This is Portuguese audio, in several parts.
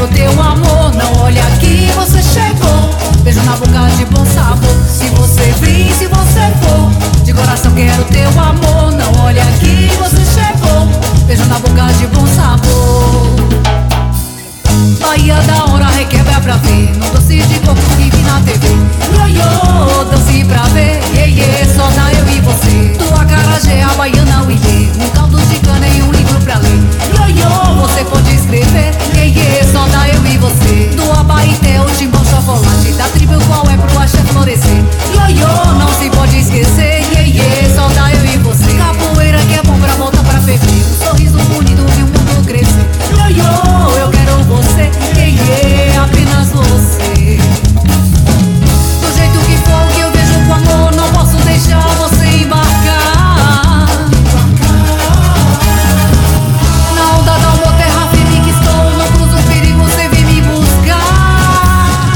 quero teu amor. Não olha aqui, você chegou. Beijo na boca de bom sabor. Se você vir, se você for, de coração quero teu amor. Não olha aqui, você chegou. Beijo na boca de bom sabor. Bahia da hora, requebra pra ver. No doce de coco que vi na TV. Ioiô, dance pra ver. Iê, só dá eu e você. Tua acarajé, a baiana, o iê. Um caldo de cana e um livro pra ler. Ioiô, você pode escrever. Iê, só dá eu e você. Do Abaeté, o timbão, chocolate. Da tribo qual é pro axé florescer. Ioiô, não se pode esquecer. Iê, só dá eu e você. Capoeira que é bom pra voltar pra ferver. Um sorriso bonito e o mundo crescer. Ioiô, eu quero você. Apenas você. Do jeito que for que eu vejo com amor, não posso deixar você embarcar. Na onda da amor, terra firme que estou. Não cruzo o perigo, você vem me buscar.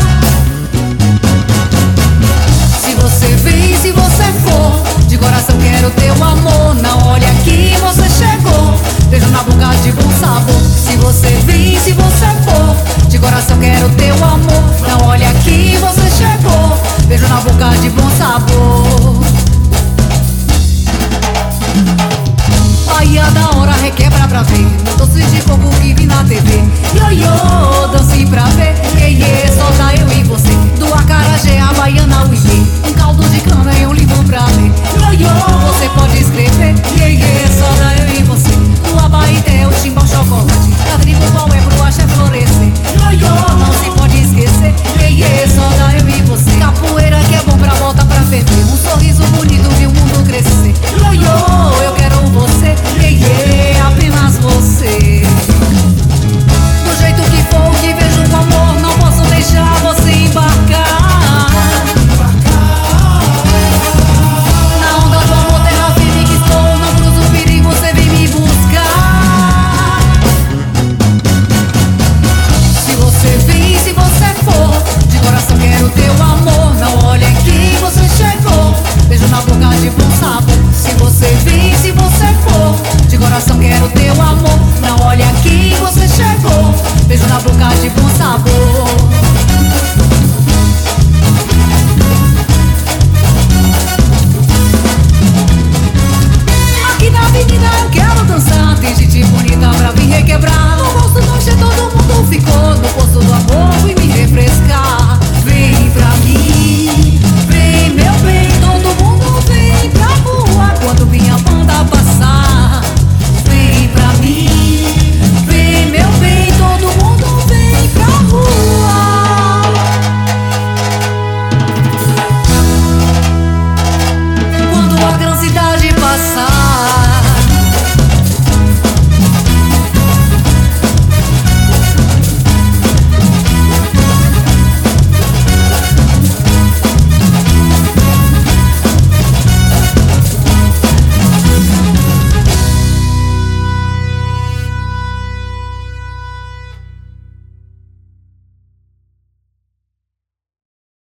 Se você vem, se você for, de coração quero teu amor. Não olha aqui, você chegou. Beijo na boca de bom sabor. Se você vem, se você for, de coração quero teu amor. Não olha aqui, você chegou. Beijo na boca de bom sabor. Bahia da hora, requebra pra ver. No doce de coco que vi na TV. Ioiô, dance pra ver.